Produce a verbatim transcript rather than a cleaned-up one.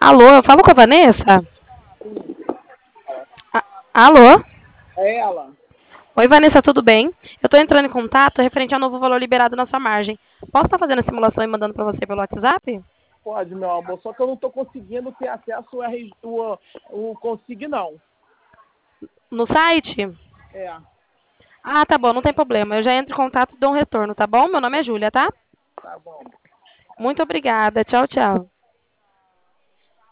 Alô, eu falo com a Vanessa? A- Alô? É ela. Oi, Vanessa, tudo bem? Eu estou entrando em contato referente ao novo valor liberado na sua margem. Posso estar fazendo a simulação e mandando para você pelo WhatsApp? Pode, meu amor. Só que eu não tô conseguindo ter acesso ao R- o, o consigo, não. No site? É, Ah, tá bom, não tem problema. Eu já entro em contato e dou um retorno, tá bom? Meu nome é Júlia, tá? tá bom. Muito obrigada. Tchau, tchau.